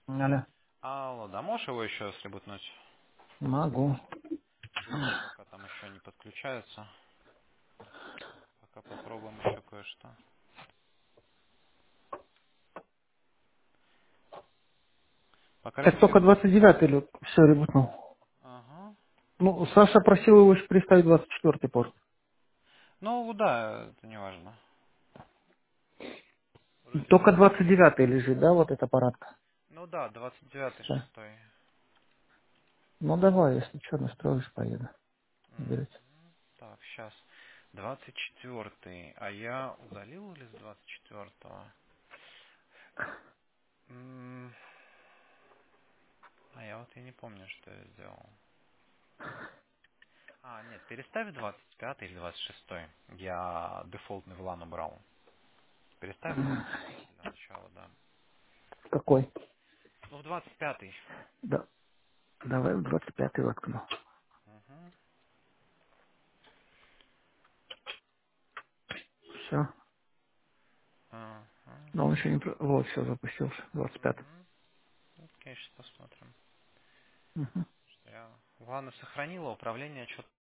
Алло. Алло, да, можешь его еще сребутнуть? Могу. Быстро, пока там еще не подключаются. Пока попробуем еще кое-что. Пока Так только рефлек... 29-й или все ребутнул. Ага. Ну, Саша просил его еще приставить 24-й порт. Ну, да, это не важно. Вроде Только все. 29-й лежит, да, вот эта парадка. Ну да, 29-й, Все. 6-й. Ну давай, если что, настроишь, поеду. М, Берете. Так, сейчас. 24-й. А я удалил или с 24-го? М, А я вот и не помню, что я сделал. А, нет, переставь 25 или 26. Я дефолтный VLAN убрал. Переставь в 25 для начала, да. Какой? Ну, в 25-й. Да. Давай в 25-й воткну. Угу. Все. Ага. Но он еще не... Вот, все, запустился. 25-й. Угу. Окей, сейчас посмотрим. Угу. Что я... Ладно, сохранила управление, что